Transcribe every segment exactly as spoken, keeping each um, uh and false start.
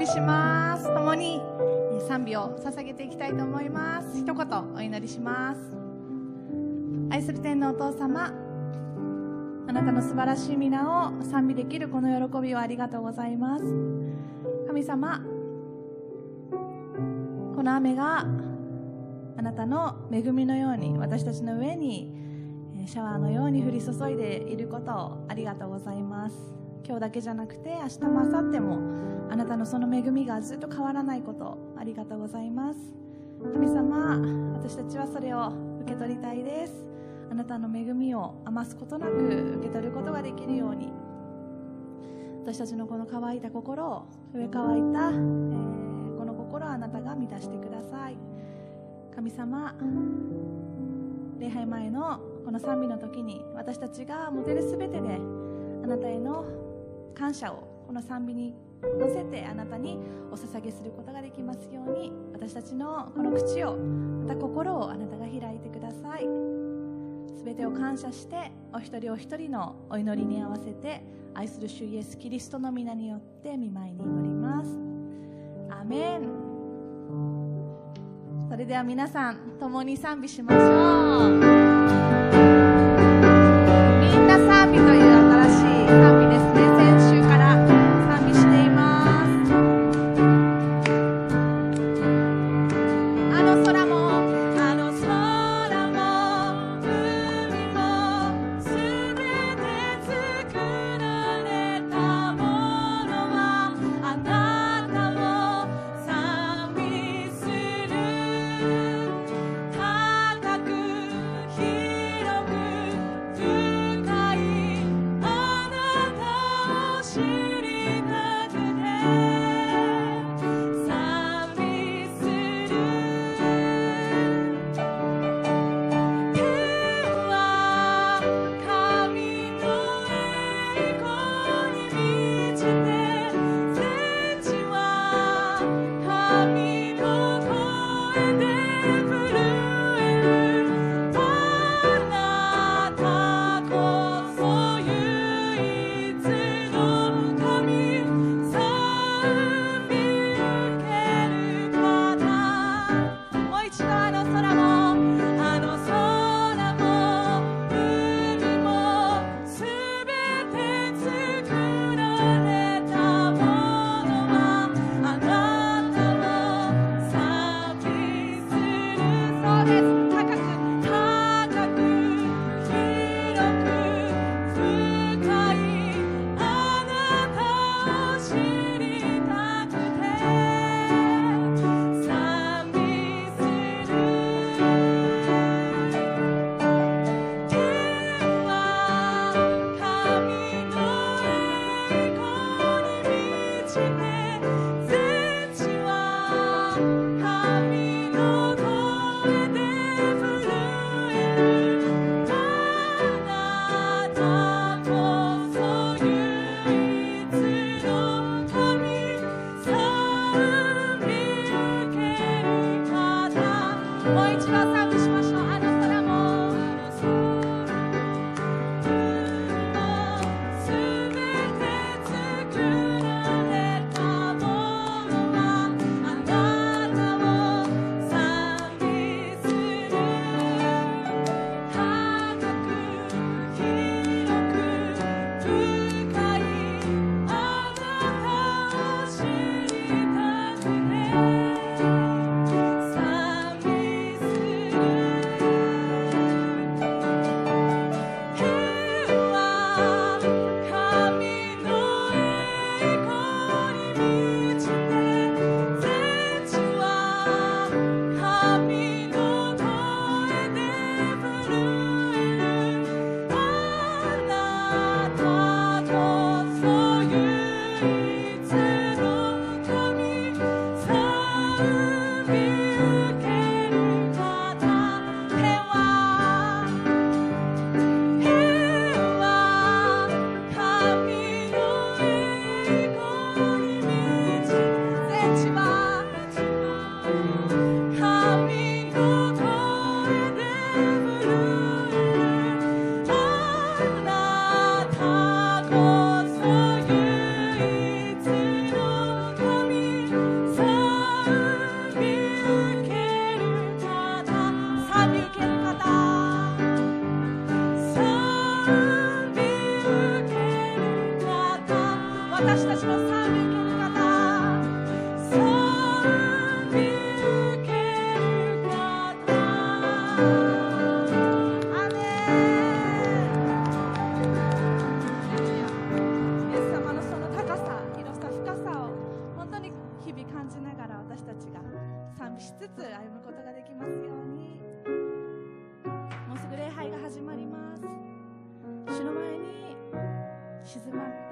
美します。共に賛美を捧げていきたいと思います。一言お祈りします。愛する天のお父様、あなたの素晴らしい皆を賛美できるこの喜びをありがとうございます。神様、この雨があなたの恵みのように私たちの上にシャワーのように降り注いでいることをありがとうございます。今日だけじゃなくて明日も明後日もあなたのその恵みがずっと変わらないことをありがとうございます。神様、私たちはそれを受け取りたいです。あなたの恵みを余すことなく受け取ることができるように、私たちのこの乾いた心を、上乾いた、えー、この心をあなたが満たしてください。神様、礼拝前のこの賛美の時に私たちが持てるすべてであなたへの感謝をこの賛美に乗せてあなたにお捧げすることができますように、私たちのこの口を、また心をあなたが開いてください。すべてを感謝してお一人お一人のお祈りに合わせて愛する主イエスキリストの皆によって御前に祈ります。アーメン。それでは皆さん共に賛美しましょう。みんな賛美という新しい賛美ですね。先週から賛美しています。あの空もあの空も海もすべて作られたものはあなたを賛美する。高くら私たちが賛美しつつ歩むことができますように。もうすぐ礼拝が始まります。主の前に静まって、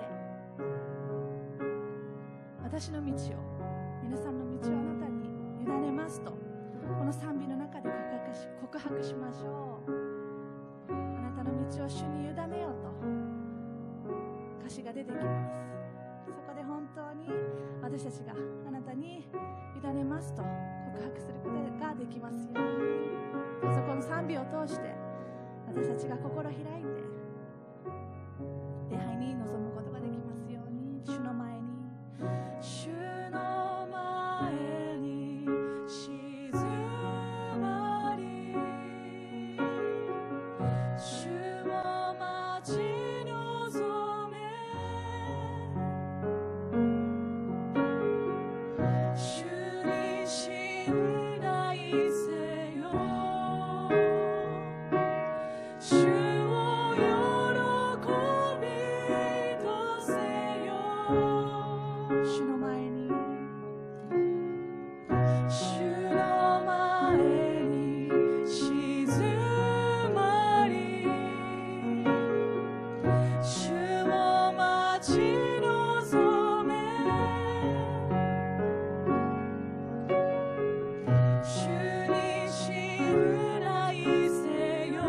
私の道を、皆さんの道をあなたに委ねますと、この賛美の中で告白し、告白しましょう。あなたの道を主に委ねようと歌詞が出てきます。そこで本当に私たちがあなたに委ねますと告白することができますように。そこの賛美を通して私たちが心開いて礼拝に臨むことができますように。主の前に主の前に静まり、主を待ち望め、主に信頼せよ、主を喜びとせよ。主の前に主の前に静まり、主を待ち望め、主に信頼せよ、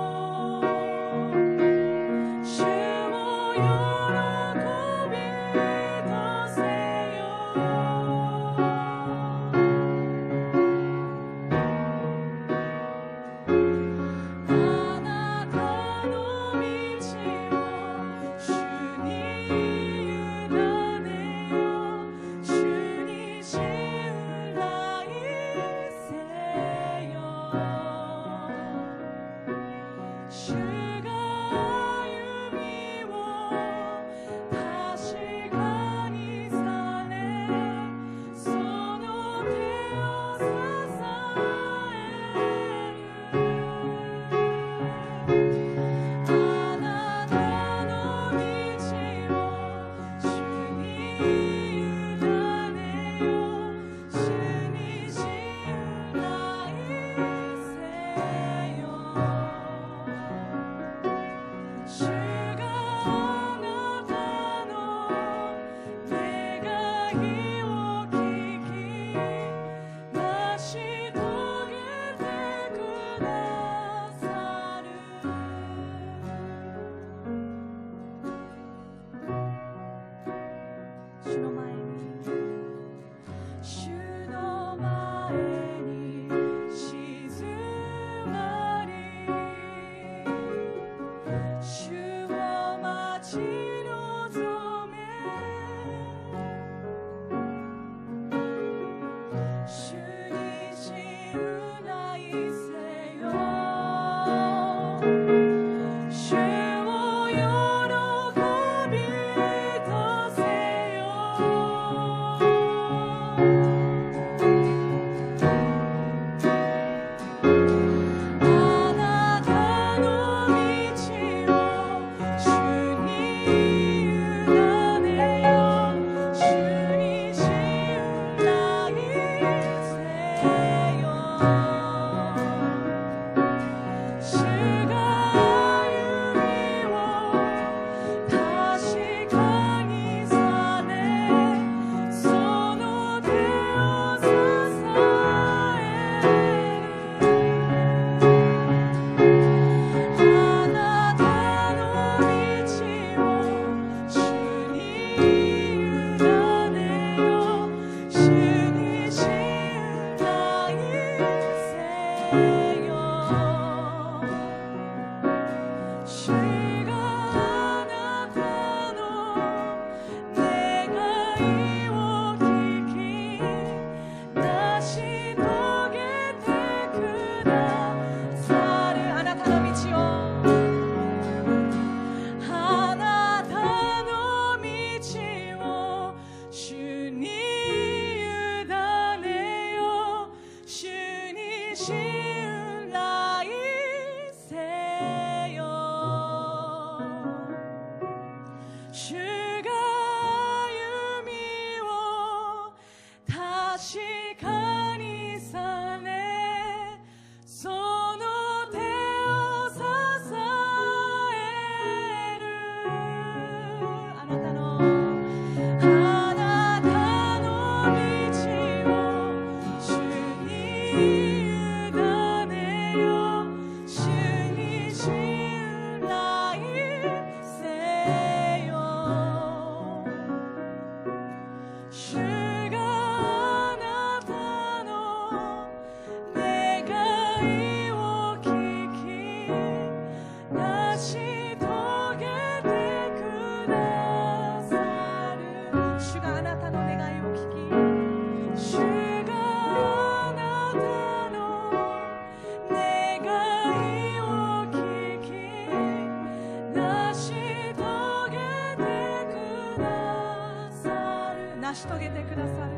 主を喜びとせよ。あなたの道を主に委ねよ、主に信頼せよ。主が歩みを確かにされ、その手を支える。あなたの道を主に委ねよ、主に信頼せよ。主があなたの願いを聞き、成し遂げてくださる。主の前に主の前に静まり、主を待ち望め、主に信頼せよ、主を喜びとせよ。あなたの道を主に委ねよ、主に信頼せよ。主が歩みを確かにされ、その手を支える。あなたの道を主に委ねよ、主に信頼せよ。主があなたの願いを聞き、成し遂げてくださる。あなたの道を、あなたの道を主に委ねよ、主に信頼せよ。主が歩みを確かにされ、その手を支える。あなたのあなたの道を主に委ねよ。主に信頼せよ。主があなたの願いを聞き、成し遂げてくださる。主があなたの願いを聞き、主があなたの願いを聞き、成し遂げてくださる。成し遂げてくださる。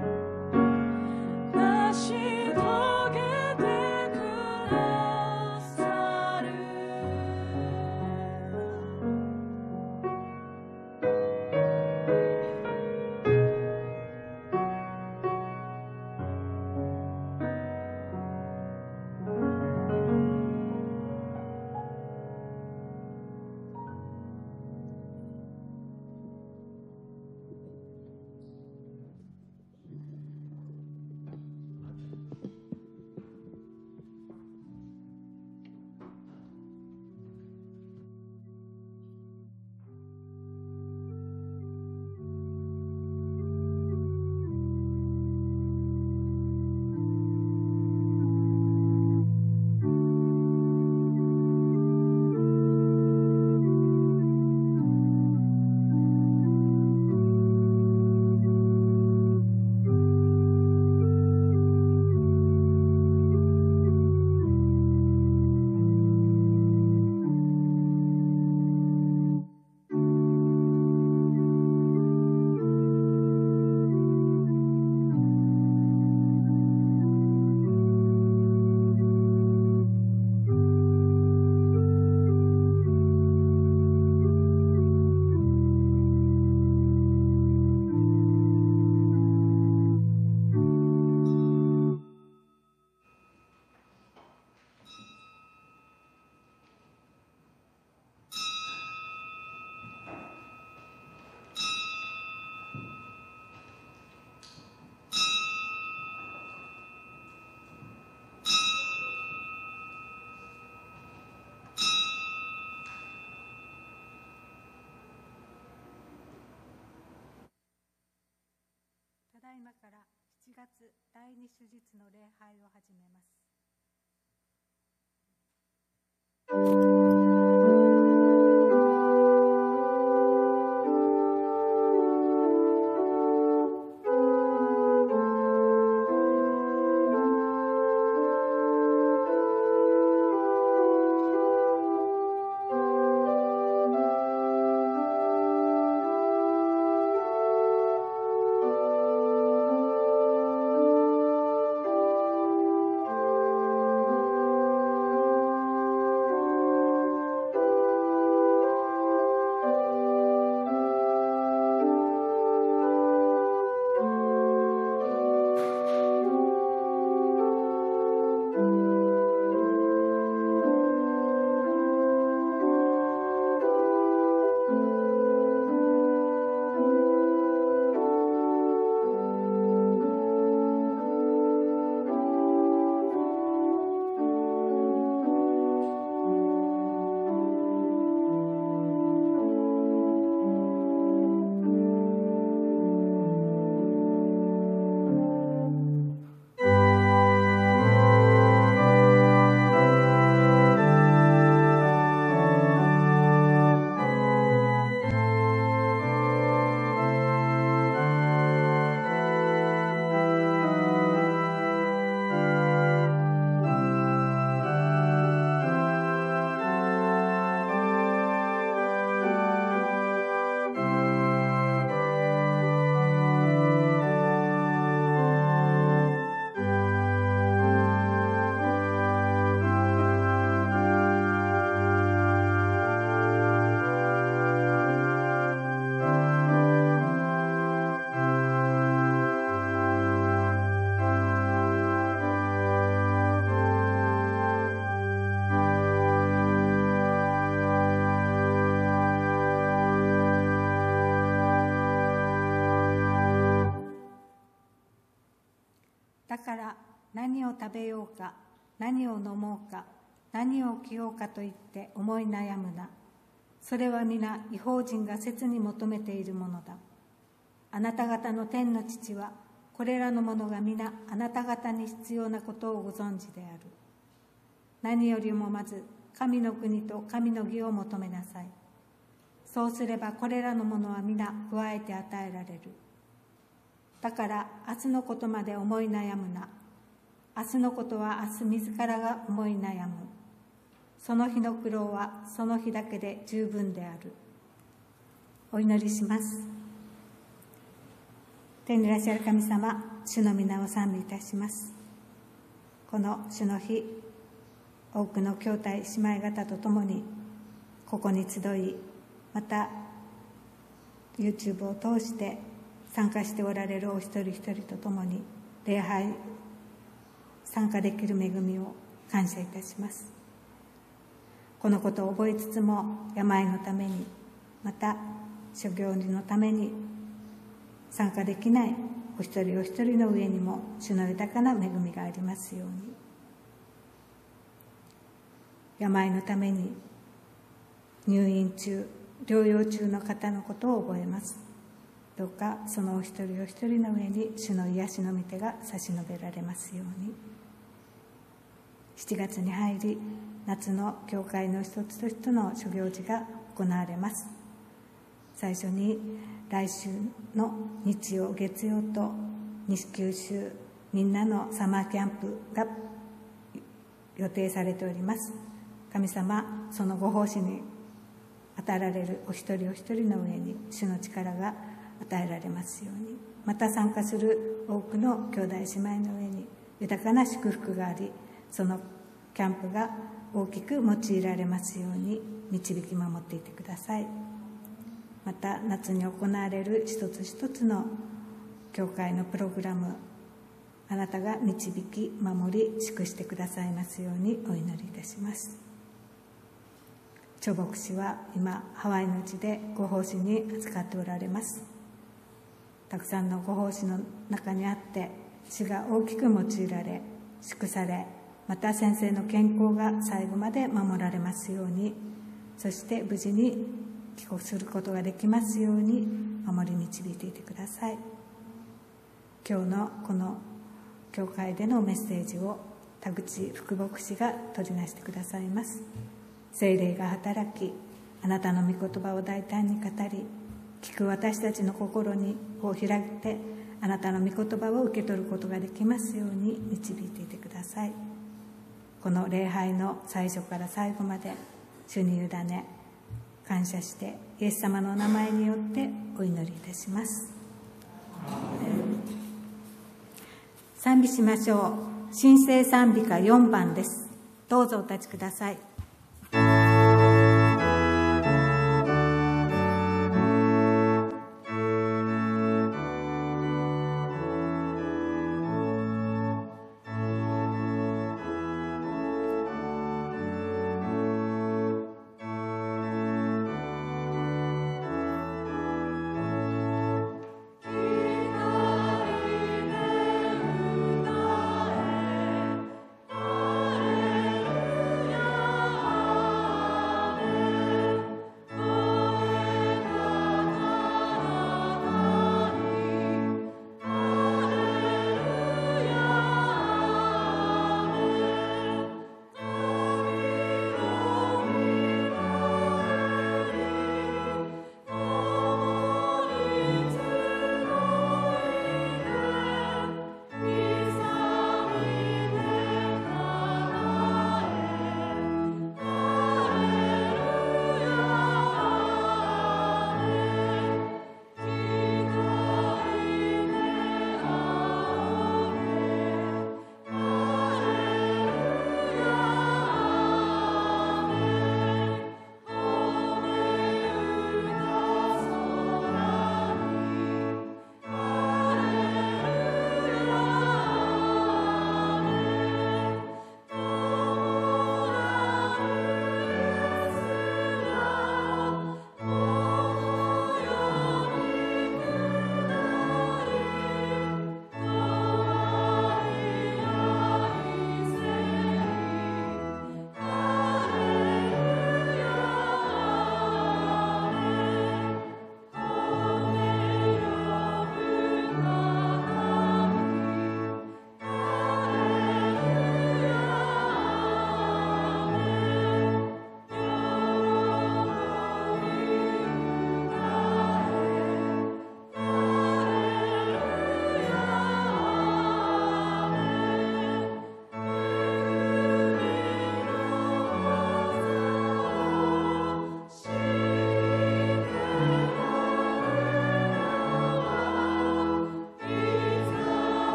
成し遂げてくださる。 ただいまからしちがつだいに手術の礼拝を始めます。 「 だから何を食べようか、何を飲もうか、何を着ようかと言って思い悩むな。それは皆異邦人が切に求めているものだ。あなた方の天の父はこれらのものが皆あなた方に必要なことをご存知である。何よりもまず神の国と神の義を求めなさい。そうすればこれらのものは皆加えて与えられる。だから明日のことまで思い悩むな。明日のことは明日自らが思い悩む。その日の苦労はその日だけで十分である。お祈りします。天にいらっしゃる神様、主の皆を賛美いたします。この主の日、多くの兄弟姉妹方と共にここに集い、また YouTube を通して参加しておられるお一人一人と共に礼拝参加できる恵みを感謝いたします。このことを覚えつつも、病のために、また諸行のために参加できないお一人お一人の上にも主の豊かな恵みがありますように。病のために入院中、療養中の方のことを覚えます。どうかそのお一人お一人の上に主の癒しの御手が差し伸べられますように。しちがつに入り、夏の教会の一つと一の諸行事が行われます。最初に来週の日曜月曜と西九州みんなのサマーキャンプが予定されております。神様、そのご奉仕に当たられるお一人お一人の上に主の力が与えられますように。また参加する多くの兄弟姉妹の上に豊かな祝福があり、そのキャンプが大きく用いられますように導き守っていてください。また夏に行われる一つ一つの教会のプログラム、あなたが導き守り祝してくださいますようにお祈りいたします。張牧師は今ハワイの地でご奉仕に預かっておられます。たくさんのご奉仕の中にあって主が大きく用いられ祝され、また先生の健康が最後まで守られますように、そして無事に帰国することができますように守り導いていてください。今日のこの教会でのメッセージを田口副牧師が取りなしてくださいます。聖霊が働き、あなたの御言葉を大胆に語り、聞く私たちの心にを開いて、あなたの御言葉を受け取ることができますように導いていてください。この礼拝の最初から最後まで主に委ね感謝して、イエス様のお名前によってお祈りいたします。賛美しましょう。新聖賛美歌よんばんです。どうぞお立ちください。 Alleluia.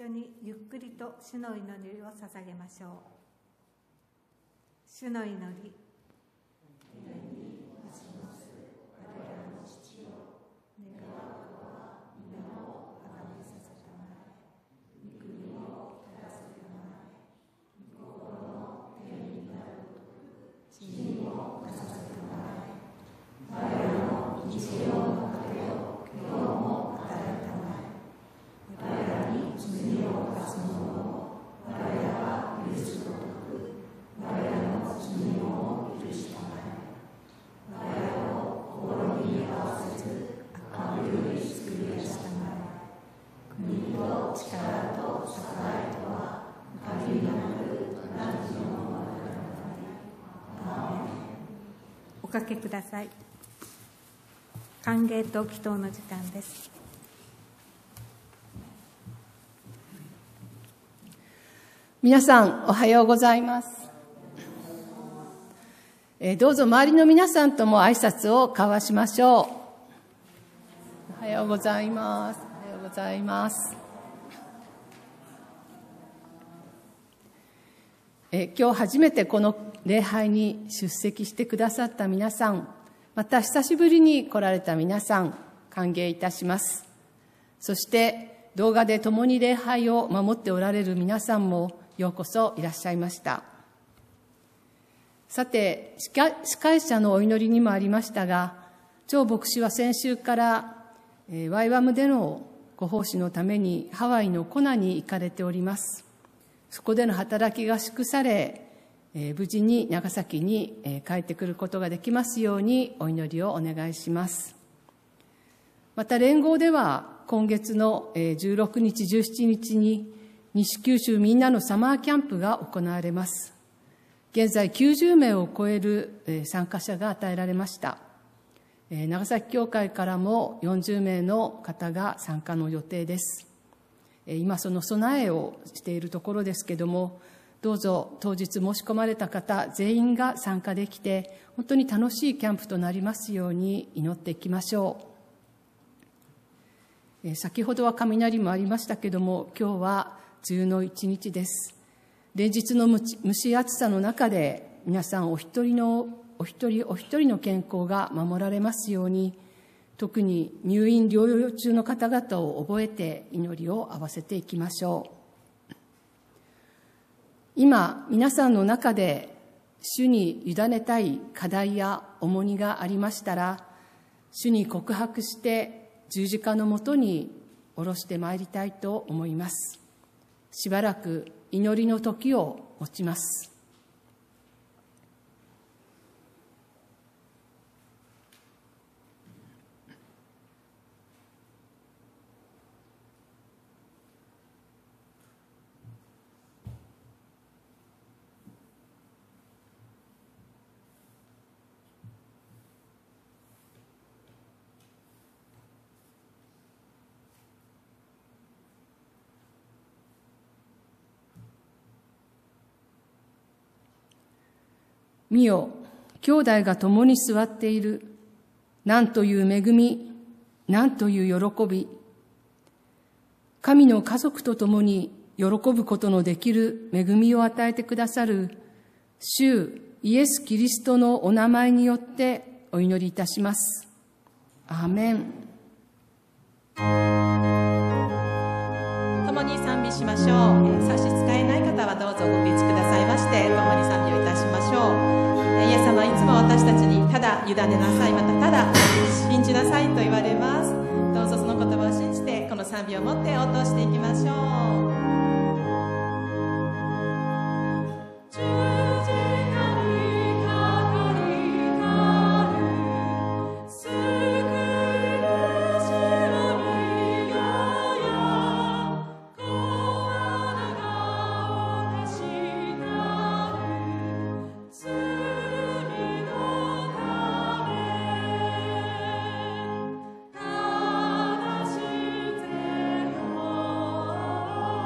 緒にゆっくりと主の祈りを捧げましょう。主の祈り。おかけください。歓迎と祈祷の時間です。 皆さんおはようございます。えー、どうぞ周りの皆さんとも挨拶を交わしましょう。おはようございます。おはようございます。えー、今日初めてこの礼拝に出席してくださった皆さん、また久しぶりに来られた皆さん、歓迎いたします。そして動画で共に礼拝を守っておられる皆さんもようこそいらっしゃいました。さて、司会者のお祈りにもありましたが、張牧師は先週からワイワムでのご奉仕のためにハワイのコナに行かれております。そこでの働きが祝され、無事に長崎に帰ってくることができますようにお祈りをお願いします。また連合では今月のじゅうろくにちじゅうしちにちに西九州みんなのサマーキャンプが行われます。現在きゅうじゅうめいを超える参加者が与えられました。長崎教会からもよんじゅうめいの方が参加の予定です。今その備えをしているところですけども、どうぞ当日申し込まれた方全員が参加できて、本当に楽しいキャンプとなりますように祈っていきましょう。先ほどは雷もありましたけども、今日は梅雨の一日です。連日の蒸し暑さの中で皆さんお一人のお一人お一人の健康が守られますように、特に入院療養中の方々を覚えて祈りを合わせていきましょう。今皆さんの中で主に委ねたい課題や重荷がありましたら、主に告白して十字架のもとに下ろしてまいりたいと思います。しばらく祈りの時を持ちます。見よ、兄弟が共に座っている。なんという恵み、なんという喜び。神の家族と共に喜ぶことのできる恵みを与えてくださる主イエス・キリストのお名前によってお祈りいたします。アーメン。 共に賛美しましょう。差し支えない方はどうぞご起立くださいまして、共に賛美をいたしましょう。イエス様、いつも私たちにただ委ねなさい、またただ信じなさいと言われます。どうぞその言葉を信じて、この賛美をもって応答していきましょう。 「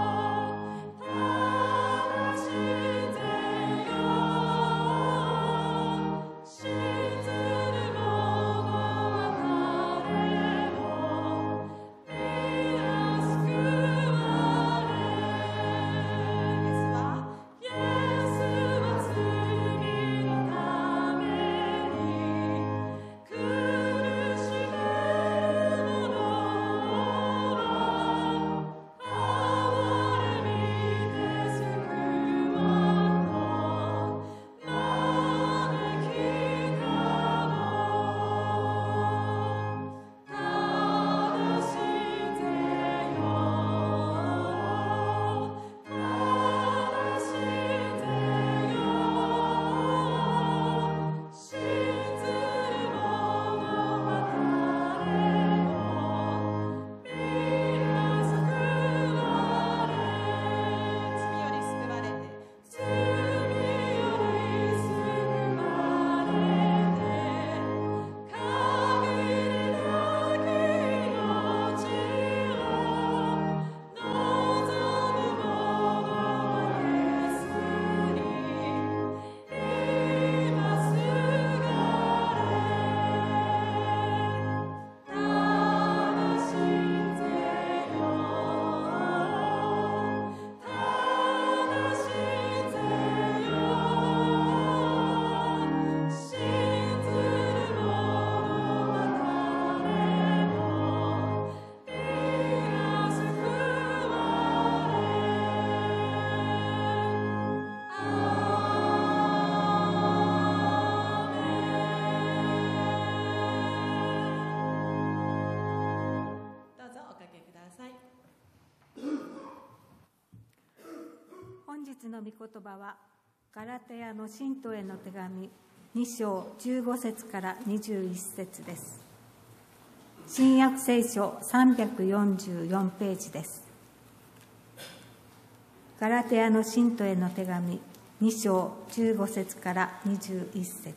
本日の御言葉はガラテヤの信徒への手紙に章じゅうご節からにじゅういち節です。新約聖書さんびゃくよんじゅうよんページです。ガラテヤの信徒への手紙に章じゅうご節からにじゅういち節。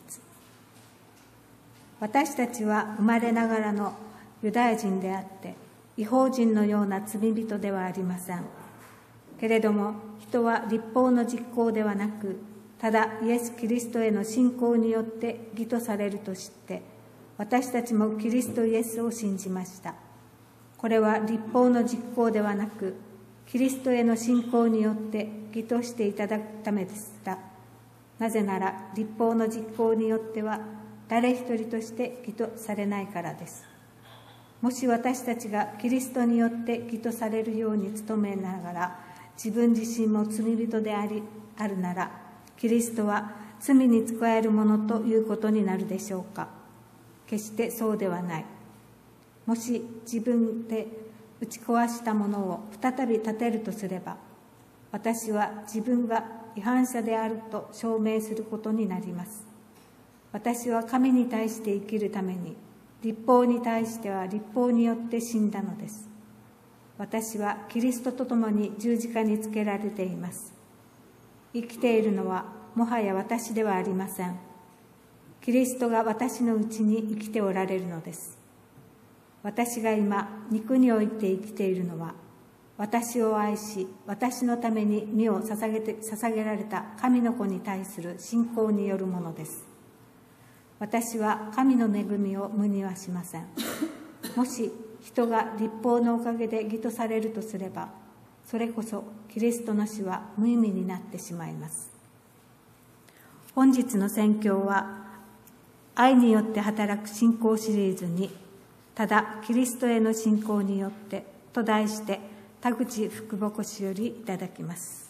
私たちは生まれながらのユダヤ人であって異邦人のような罪人ではありません。けれども人は律法の実行ではなく、ただイエス・キリストへの信仰によって義とされると知って、私たちもキリストイエスを信じました。これは律法の実行ではなく、キリストへの信仰によって義としていただくためでした。なぜなら律法の実行によっては誰一人として義とされないからです。もし私たちがキリストによって義とされるように努めながら自分自身も罪人でありあるなら、キリストは罪に仕えるものということになるでしょうか。決してそうではない。もし自分で打ち壊したものを再び立てるとすれば、私は自分が違反者であると証明することになります。私は神に対して生きるために、律法に対しては律法によって死んだのです。私はキリストと共に十字架につけられています。生きているのはもはや私ではありません。キリストが私のうちに生きておられるのです。私が今肉において生きているのは、私を愛し私のために身を捧げて捧げられた神の子に対する信仰によるものです。私は神の恵みを無にはしません。もし人が律法のおかげで義とされるとすれば、それこそキリストの死は無意味になってしまいます。本日の宣教は、愛によって働く信仰シリーズに、ただキリストへの信仰によってと題して、田口福牧師よりいただきます。